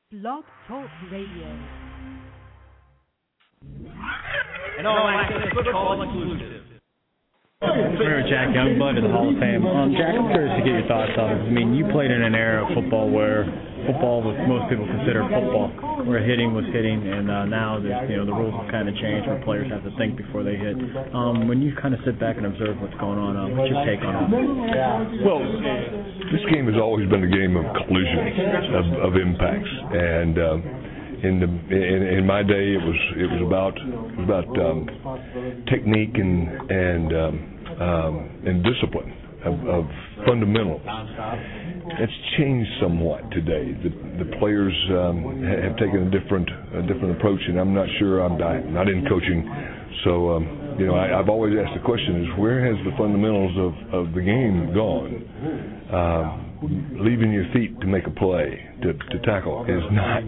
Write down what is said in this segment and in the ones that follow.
Blog Talk Radio. And all access football exclusive. Remember Jack Youngblood of the Hall of Fame. Jack, I'm curious to get your thoughts on it. I mean, you played in an era of football where football was most people consider football, where hitting was hitting, and now the rules have kind of changed where players have to think before they hit. When you kind of sit back and observe what's going on, what's your take on it? Well, this game has always been a game of collisions, of impacts, and in my day, it was about technique and discipline of fundamentals. It's changed somewhat today. The players have taken a different approach, and I'm not sure. I'm not in coaching, so I've always asked the question: is where has the fundamentals of the game gone? Leaving your feet to make a play, to tackle, is not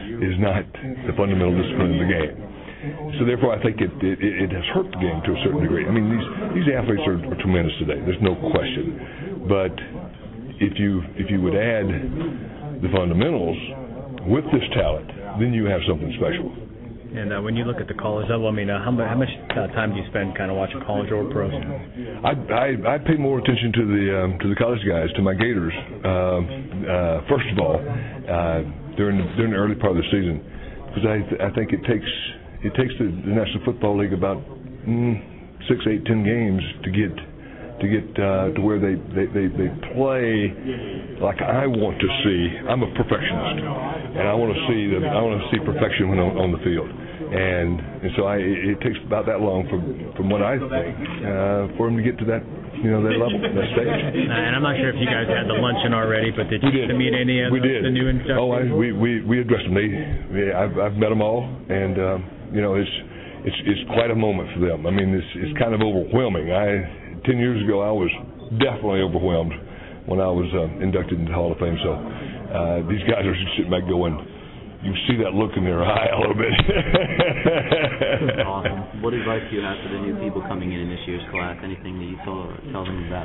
the fundamental discipline of the game. So therefore, I think it has hurt the game to a certain degree. I mean, these athletes are tremendous today. There's no question. But if you would add the fundamentals with this talent, then you have something special. And when you look at the college level, I mean, how much time do you spend kind of watching college or pros? I pay more attention to the college guys, to my Gators. First of all, during the early part of the season, because I think it takes the National Football League about 6, 8, 10 games to get to where they play like I want to see. I'm a perfectionist, and I want to see perfection when on the field. And so it takes about that long from what I think for him to get to that that level, that stage. And I'm not sure if you guys had the luncheon already, but did you meet any of the new instructors? Oh, we addressed them. I've met them all, and it's quite a moment for them. I mean, it's kind of overwhelming. 10 years ago, I was definitely overwhelmed when I was inducted into the Hall of Fame. So these guys are sitting back going, you see that look in their eye a little bit. Awesome. What advice do you have for the new people coming in this year's class? Anything that you tell them about?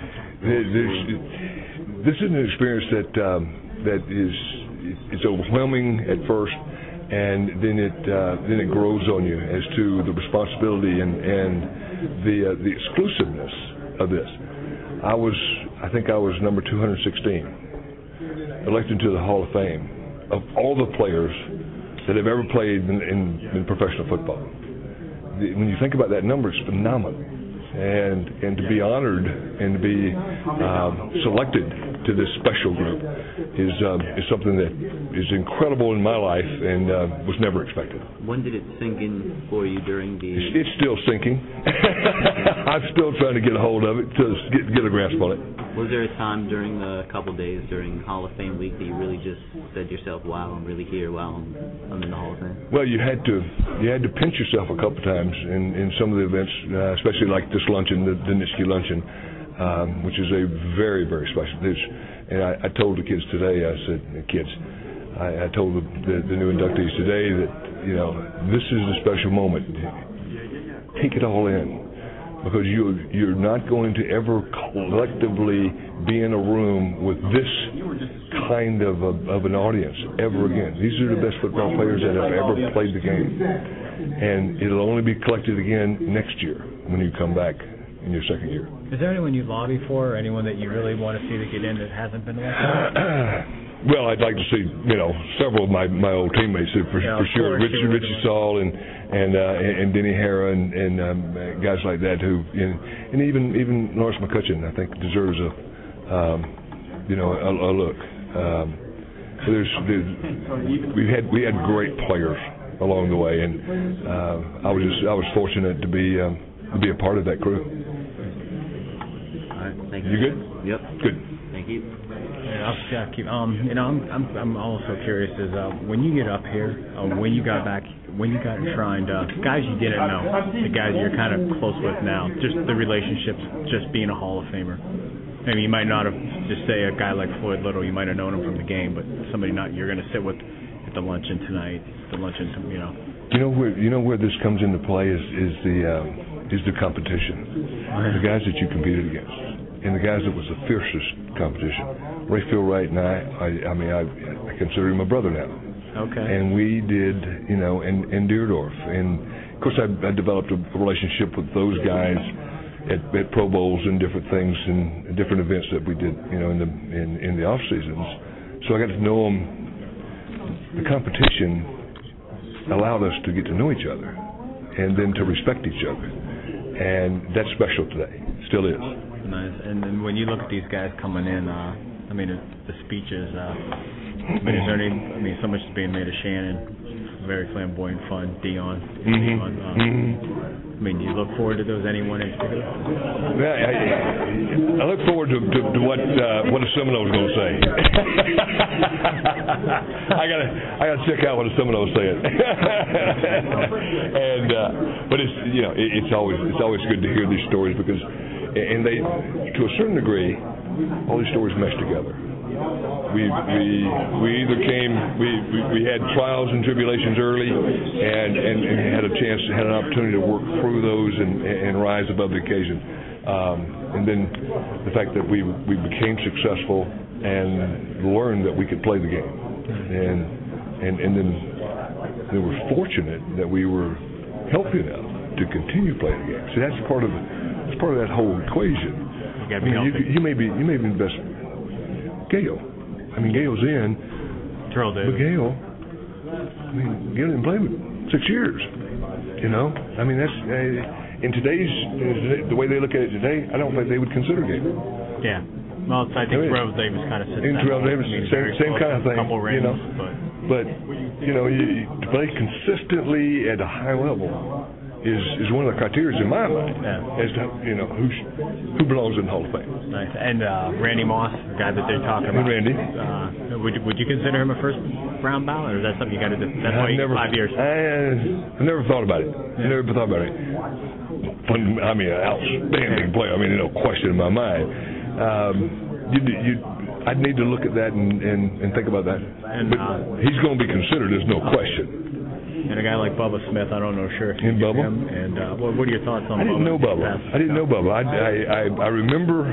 This is an experience that is overwhelming at first, and then it grows on you as to the responsibility and the exclusiveness of this. I think I was number 216, elected to the Hall of Fame of all the players that have ever played in professional football. When you think about that number, it's phenomenal. And to be honored and to be selected to this special group is something that is incredible in my life and was never expected. When did it sink in for you during the... It's still sinking. I'm still trying to get a hold of it, to get a grasp on it. Was there a time during the couple days during Hall of Fame week that you really just said to yourself, wow, I'm really here, wow, I'm in the Hall of Fame? Well, you had to pinch yourself a couple times in some of the events, especially like this luncheon, the Nitschke luncheon, which is a very, very special dish. And I told the kids today, I said, I told the new inductees today that, this is a special moment. Take it all in. Because you're not going to ever collectively be in a room with this kind of an audience ever again. These are the best football players that have ever played the game. And it'll only be collected again next year when you come back in your second year. Is there anyone you lobby for, or anyone that you really want to see to get in that hasn't been elected? Well, I'd like to see, several of my old teammates for sure. Richie Saul and Denny Harrah and guys like that who, and even Lawrence McCutcheon, I think deserves a look. We had great players along the way, and I was fortunate to be a part of that crew. All right, thank you. You good? Yep. Good. Thank you. I'll keep. I'm also curious is when you get up here, when you got enshrined, guys you didn't know, the guys you're kind of close with now, just the relationships, just being a Hall of Famer. I mean, you might not have just say a guy like Floyd Little, you might have known him from the game, but somebody you're going to sit with at the luncheon tonight, You know where this comes into play is the competition, the guys that you competed against, and the guys that was the fiercest competition. Ray Philwright and I consider him a brother now. Okay. And we did, you know, in Deerdorf. And, of course, I developed a relationship with those guys at Pro Bowls and different things and different events that we did, you know, in the off seasons. So I got to know them. The competition allowed us to get to know each other and then to respect each other. And that's special today. Still is. Nice. And then when you look at these guys coming in, I mean, the speeches, I mean, is there any, I mean, so much is being made of Shannon, very flamboyant, fun, Deion. I mean, do you look forward to those, anyone in particular? Yeah, I look forward to what the Seminoles going to say. I gotta check out what the Seminoles saying. And but it's, you know, it's always good to hear these stories because, and they, to a certain degree, all these stories mesh together. We either came, we had trials and tribulations early and had an opportunity to work through those and rise above the occasion. And then the fact that we became successful and learned that we could play the game. And then we were fortunate that we were healthy enough to continue playing the game. So that's part of that whole equation. You gotta be healthy. You may be the best. Gale. I mean, Gale's in. Terrell Davis. But Gale didn't play with 6 years. You know? I mean, that's in the way they look at it today, I don't think they would consider Gale. Yeah. Well, I think Terrell Davis kind of sits in Terrell Davis, same kind of thing. Couple rings, you know? But you know, to play consistently at a high level is one of the criteria in my mind as to, you know, who belongs in the Hall of Fame. Nice. And Randy Moss, the guy that they're talking about. Randy. Would you consider him a first round ballot, or is that something you got to do? That's why 5 years. I never thought about it. Yeah. Never thought about it. I mean, an outstanding player. I mean, no question in my mind. I'd need to look at that and think about that. But he's going to be considered. There's no question. And a guy like Bubba Smith, I don't know, sure. And Bubba? And what are your thoughts on Bubba? I didn't know Bubba. I remember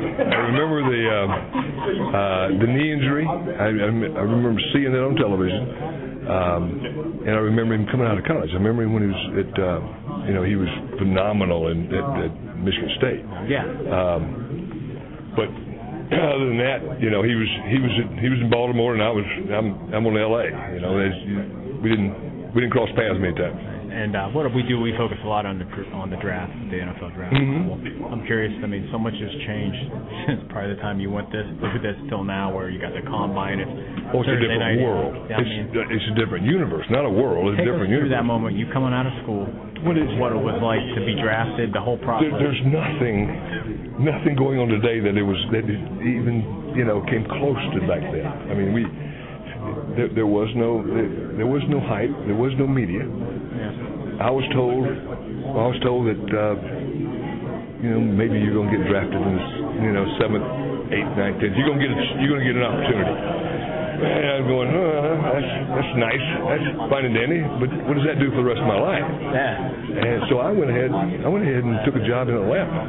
the knee injury. I remember seeing it on television. And I remember him coming out of college. I remember him when he was at, he was phenomenal at Michigan State. Yeah. But other than that, you know, he was in Baltimore, and I'm on L.A. You know, we didn't cross paths many times. And what we do, we focus a lot on the draft, the NFL draft. Mm-hmm. I'm curious. I mean, so much has changed since probably the time you look at this till now, where you got the combine. It's a different world. Yeah, it's a different universe, not a world. It's a different universe. Through that moment, you coming out of school, what it was like to be drafted, the whole process. There's nothing going on today that even came close to back then. I mean, there was no hype, there was no media. Yeah. I was told that maybe you're going to get drafted in the 7th, 8th, 9th, 10th. You're going to get an opportunity. And I'm going, that's nice, that's fine and dandy, but what does that do for the rest of my life? Yeah. And so I went ahead and took a job in Atlanta.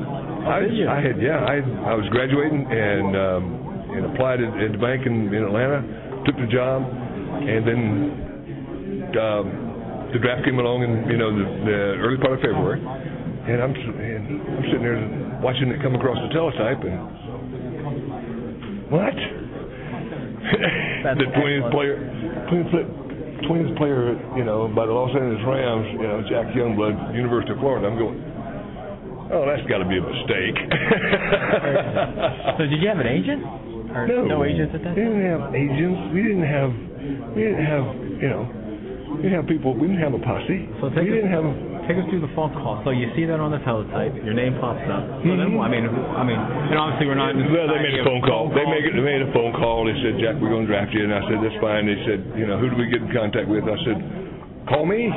I was graduating and applied at the bank in Atlanta, took the job, and then the draft came along in the early part of February, and I'm sitting there watching it come across the teletype, and what? The 20th player, by the Los Angeles Rams, Jack Youngblood, University of Florida. I'm going, oh, that's got to be a mistake. So did you have an agent? Or no agents at that time? We didn't have agents. We didn't have people. We didn't have a posse. So take us through the phone call. So you see that on the teletype, your name pops up. So then, I mean, obviously we're not. Well, they made a phone call. They made a phone call. They said, Jack, we're going to draft you, and I said, that's fine. They said, who do we get in contact with? I said, call me.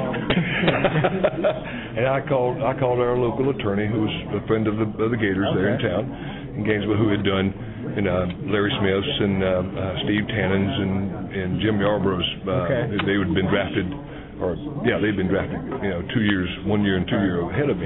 And I called our local attorney, who was a friend of the Gators there in town in Gainesville, who had done Larry Smith's and Steve Tannen's and Jim Yarborough's. They had been drafted, they'd been drafted, 2 years, 1 year and 2 year ahead of me.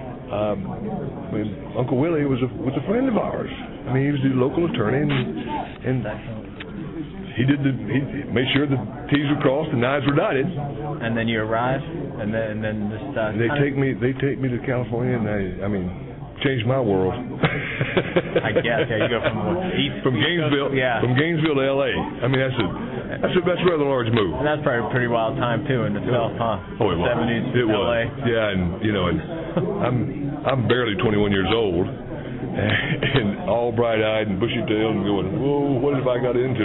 Uncle Willie was a friend of ours. I mean, he was the local attorney, and And he made sure the T's were crossed and I's were dotted. And then you arrive, and then just They take me to California, and I mean, changed my world. I guess, yeah. You go from Gainesville, from Gainesville to L.A. I mean, that's a rather large move. And that's probably a pretty wild time too in itself, huh? Oh, it was. 70s, it was. LA. Yeah, and I'm barely 21 years old. And all bright-eyed and bushy-tailed and going, whoa, what have I got into?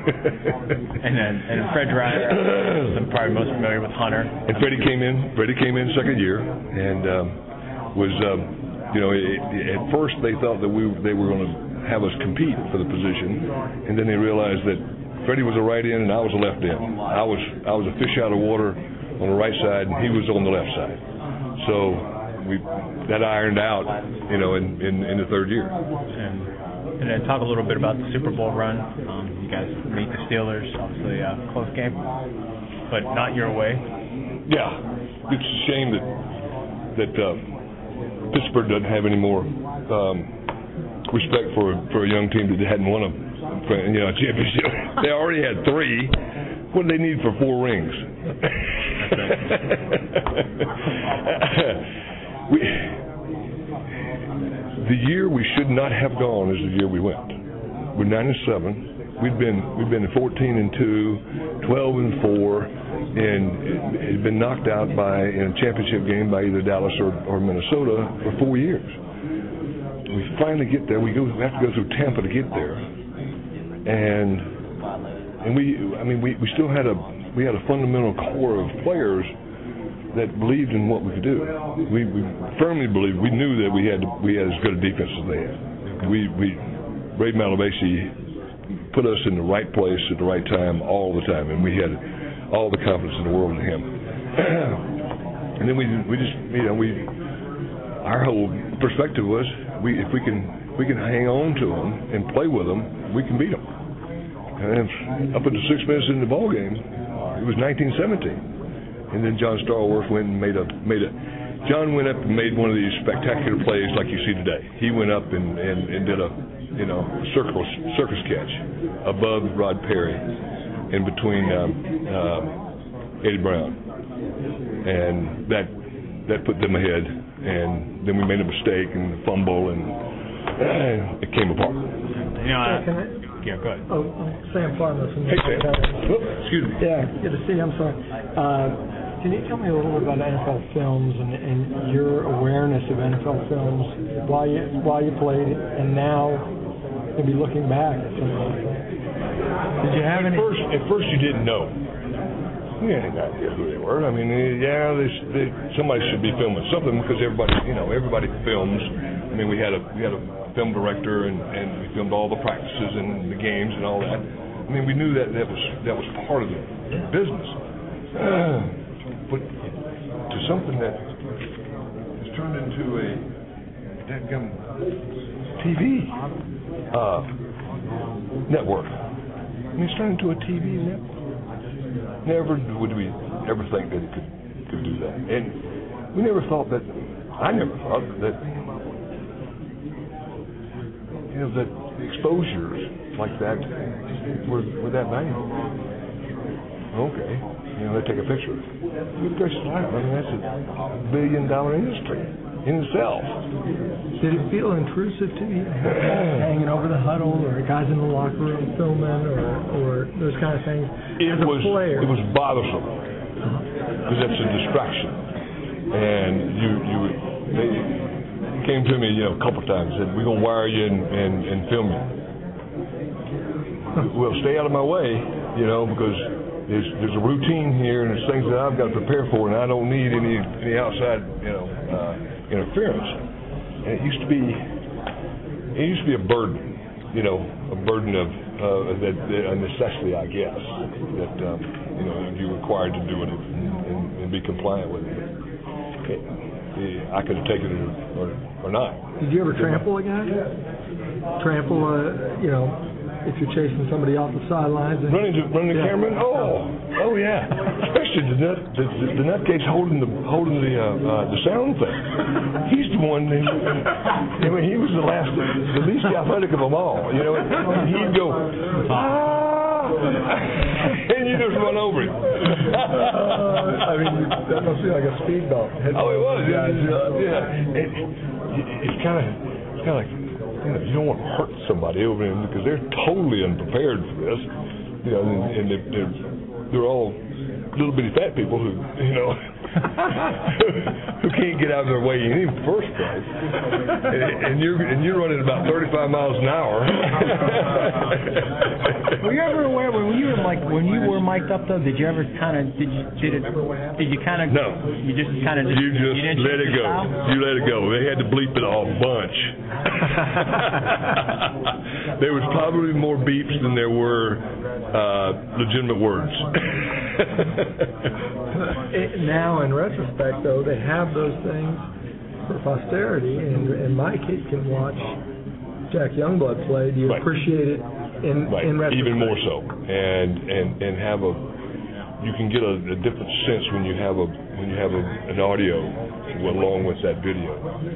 and Fred Ryder, I'm probably most familiar with Hunter. And Freddie came in second year, and was, at first they thought that they were going to have us compete for the position, and then they realized that Freddie was a right end and I was a left end. I was a fish out of water on the right side, and he was on the left side. So that ironed out, in the third year. And then talk a little bit about the Super Bowl run. You guys meet the Steelers, obviously a close game, but not your way. Yeah, it's a shame that Pittsburgh doesn't have any more respect for a young team that hadn't won a championship. They already had 3. What do they need for 4 rings? The year we should not have gone is the year we went. We're 9-7. We'd been 14-2, 12-4, and had been knocked out in a championship game by either Dallas or Minnesota for 4 years. We finally get there. We have to go through Tampa to get there, and we still had a fundamental core of players that believed in what we could do. We firmly believed. We knew that we had as good a defense as they had. Ray Malavasi put us in the right place at the right time all the time, and we had all the confidence in the world in him. And then we just our whole perspective was if we can hang on to them and play with them, we can beat them. And up until 6 minutes in the ball game, it was 19-17. And then John Starworth went and John went up and made one of these spectacular plays like you see today. He went up and did a circus catch above Rod Perry and between Eddie Brown, and that put them ahead. And then we made a mistake and a fumble, and it came apart. Yeah, go ahead. Oh, Sam Farmer from Hey, Sam. Excuse me. Yeah, good to see you. I'm sorry. Can you tell me a little bit about NFL films and your awareness of NFL films while you played it, and now maybe looking back at some of them? Did you have any? At first, you didn't know. We had no idea who they were. I mean, somebody should be filming something because everybody films. I mean, we had a film director, and we filmed all the practices and the games and all that. I mean, we knew that was part of the business. But to something that has turned into a dadgum TV network. I mean, it's turned into a TV network. Never would we ever think that it could do that. And we never thought that, I never thought that, that exposures like that were that valuable. Okay. They take a picture. Good gracious life. I mean, that's $1 billion industry in itself. Did it feel intrusive to you, hanging over the huddle, or guys in the locker room filming, or those kind of things? As a player, it was bothersome because that's a distraction. And they came to me, a couple times, said, "We're gonna wire you and film you." Well, stay out of my way, because there's a routine here, and there's things that I've got to prepare for, and I don't need any outside, interference. And it used to be a burden, a burden of a necessity, I guess, that you're required to do it and be compliant with it. I could have taken it or not. Did you ever trample a guy? Trample if you're chasing somebody off the sidelines. And, running the camera. Oh yeah. Especially the nutcase holding the sound thing. He's the one. I mean, he was the least athletic of them all. You know, he'd go and you just run over him. I mean, that must be like a speed bump. Oh, it was. Yeah. It's kind of like, you know, you don't want to hurt somebody over them because they're totally unprepared for this. You know, and they're all little bitty fat people who, you know, who can't get out of their way in the first place. And you're running about 35 miles an hour. Were you ever aware when you were mic'd up though? Did you ever kind of did you kind of No. You just kind of You just let it go. You let it go. They had to bleep it a bunch. There was probably more beeps than there were legitimate words. Now, in retrospect, though, they have those things for posterity, and my kid can watch Jack Youngblood play. Do you appreciate it in retrospect? Even more so, and have you can get a different sense when you have an audio along with that video.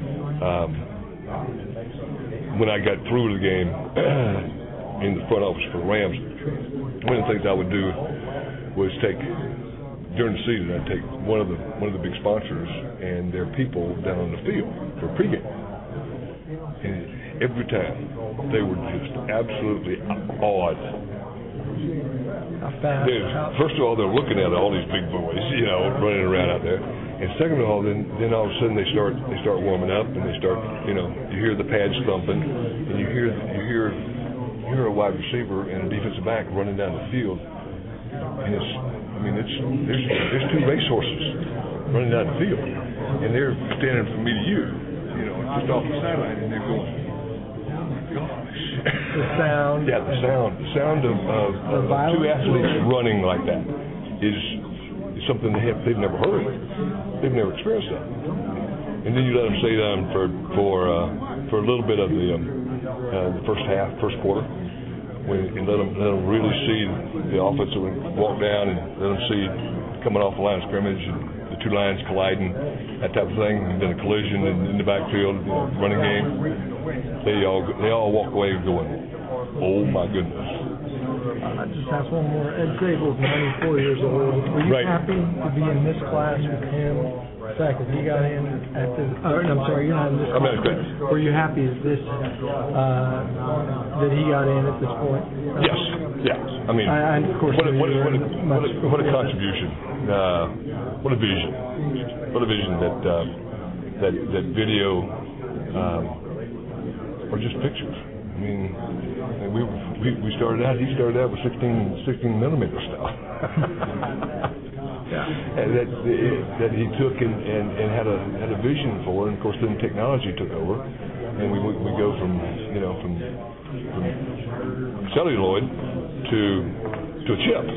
When I got through the game in the front office for the Rams, one of the things I would do was during the season, I'd take one of the big sponsors and their people down on the field for pregame. And every time they were just absolutely awed. How fast? First of all, they're looking at all these big boys, you know, running around out there. And second of all, then all of a sudden they start warming up and they start, you know, you hear the pads thumping and you hear a wide receiver and a defensive back running down the field. And there's two racehorses running down the field, and they're standing from me to you, you know, just off the sideline, and they're going, oh my gosh. The sound. Yeah, the sound of two athletes running like that is something they've never heard. They've never experienced that. And then you let them stay down for a little bit of the first quarter. And let them really see the offensive walk down and let them see coming off the line of scrimmage and the two lines colliding, that type of thing, and then a collision in the backfield, running game. They all walk away going, oh my goodness. I just asked one more. Ed Sable's 94 years old. Were you happy to be in this class with him? The fact that he got in at this. I'm sorry, you're not in this class. Were you happy that he got in at this point? Yes. Yeah. I mean, of course, what a contribution. What a vision. What a vision that video or just pictures. I mean, we started out. He started out with 16 millimeter stuff. Yeah. And that he took and had a vision for, and of course then technology took over, and we go from celluloid to a chip.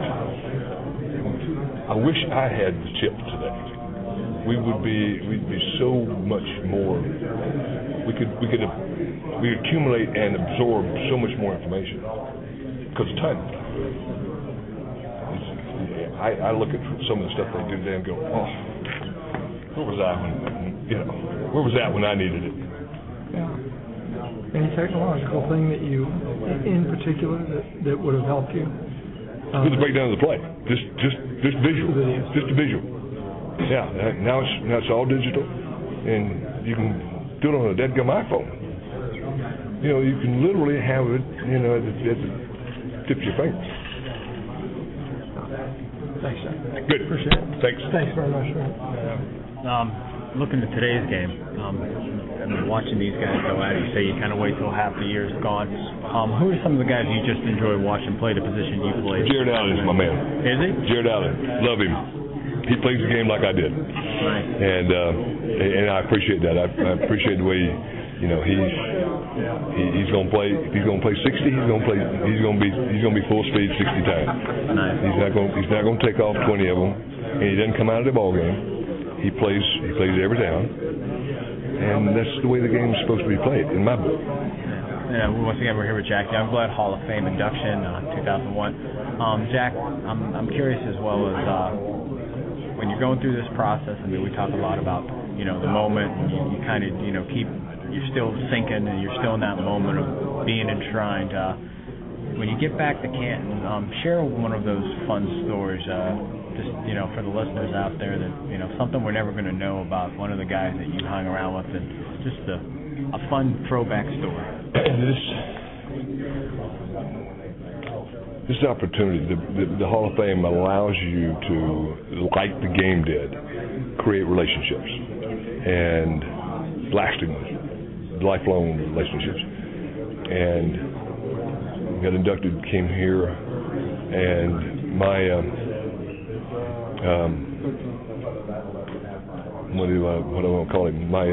I wish I had the chip today. We'd be so much more. We could accumulate and absorb so much more information because of time. I look at some of the stuff they do today and go, oh, where was that when I needed it? Yeah. Any technological thing that you, in particular, that would have helped you? The breakdown of the play, just visual, just a visual. Yeah. Now it's all digital, and you can do it on a dead-gum iPhone. You know, you can literally have it, you know, at the tip of your finger. Thanks, Jack. Good. Appreciate it. Thanks very much. Looking at today's game, and watching these guys go at it, you say you kind of wait till half the year's gone. Who are some of the guys you just enjoy watching play the position you played? Jared Allen is my man. Is he? Jared Allen. Love him. He plays the game like I did. Nice. And I appreciate that. I appreciate the way he's going to play. If he's going to play 60, he's going to be full speed 60 times. Nice. He's not going to take off 20 of them, and he doesn't come out of the ball game. He plays every down, and that's the way the game is supposed to be played in my book. Once again, we're here with Jack Youngblood, Hall of Fame induction, 2001. Jack, I'm curious as well as when you're going through this process. I mean, we talk a lot about the moment, and you kind of you're still thinking, and you're still in that moment of being enshrined. When you get back to Canton, share one of those fun stories. Just for the listeners out there that something we're never going to know about one of the guys that you hung around with, and just a fun throwback story. This opportunity, the Hall of Fame allows you to, like the game did, create relationships and lasting, lifelong relationships. And got inducted, came here, and my what do I want to call him? My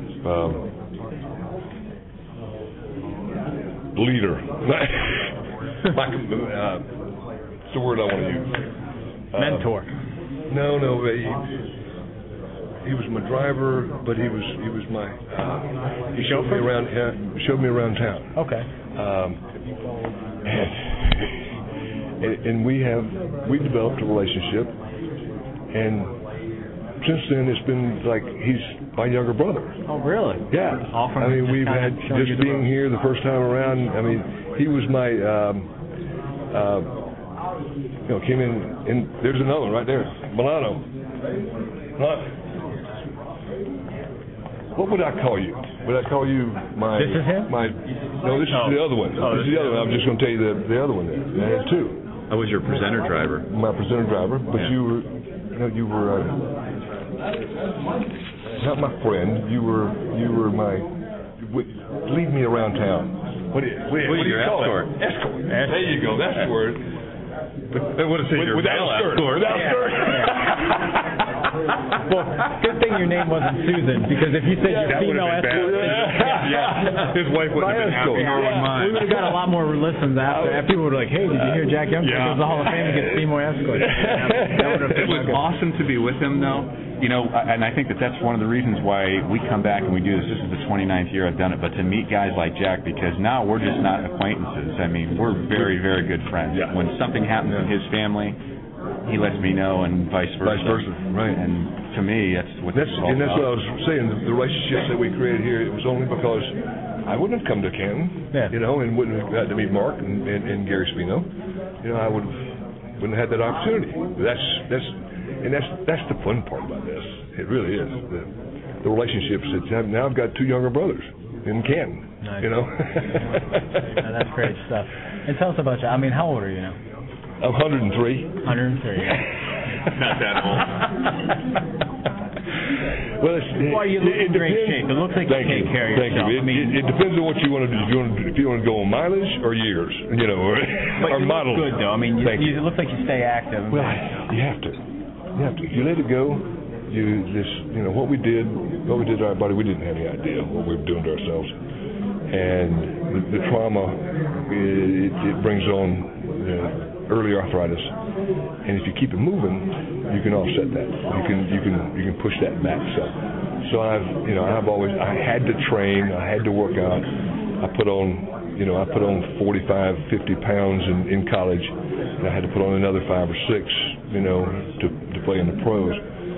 leader. What's the word I want to use? Mentor. No. He was my driver, but he was my. He showed me around. Showed me around town. Okay. And we developed a relationship, and since then it's been like he's my younger brother. Oh, really? Yeah. I mean, we've had just being here the first time around. I mean, he was my. Came in, and there's another one right there, Milano. What would I call you? Would I call you my? This is him? No, this is the other one. This is the other one. I'm just going to tell you the other one there. I had two. I was your presenter driver. My presenter driver, but yeah. you were not my friend. You were my. Lead me around town. What do you call escort. it? Escort. There you go. That's the word. Without a skirt. Without a skirt. Well, good thing your name wasn't Susan, because if you said your female escort, his wife wouldn't have been happy. We would have got a lot more listens after. People would be like, "Hey, did you hear Jack Youngblood goes to the Hall of Fame and gets female escort?" It was awesome to be with him, though. And I think that's one of the reasons why we come back and we do this. This is the 29th year I've done it, but to meet guys like Jack, because now we're just not acquaintances. I mean, we're very, very good friends. Yeah. When something happens in his family, he lets me know, and vice versa. Right. And to me, that's what this is all and that's about. what I was saying. The relationships that we created here, it was only because I wouldn't have come to Canton, and wouldn't have got to meet Mark and Gary Spino. I wouldn't have had that opportunity. That's the fun part about this. It really is the relationships. Now I've got two younger brothers in Canton. Nice. That's great stuff. And tell us about you. I mean, how old are you now? I'm 103. 103. Not that old. Well, you look in great shape. It looks like you take care of yourself. Thank you. It depends on what you want to do. If you want to go on mileage or years, or models. Look good though. I mean, it looks like you stay active. Well, you have to. You let it go. What we did to our body, we didn't have any idea what we were doing to ourselves, and the trauma it brings on early arthritis, and if you keep it moving, you can offset that. You can push that back. So I had to train. I had to work out. I put on 45, 50 pounds in college, and I had to put on another 5 or 6, to play in the pros.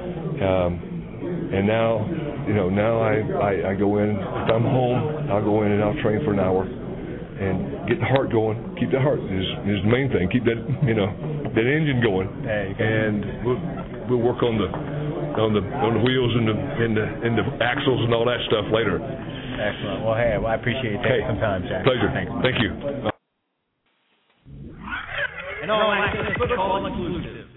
And now I go in. If I'm home, I'll go in and I'll train for an hour and get the heart going. Keep the heart is the main thing. Keep that that engine going. And we'll work on the wheels and the axles and all that stuff later. Excellent. Well, hey, I appreciate you taking some time, Jack. Pleasure. Thanks. Thank you. And all access football inclusive.